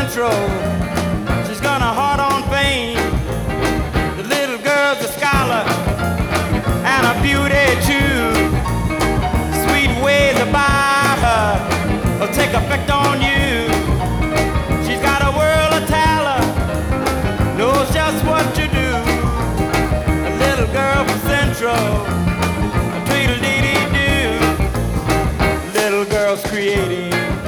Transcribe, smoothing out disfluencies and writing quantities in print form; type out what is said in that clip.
Central. She's got a heart on fame. The little girl's a scholar and a beauty too. Sweet ways about her will take effect on you. She's got a world of talent, knows just what to do. A little girl from Central.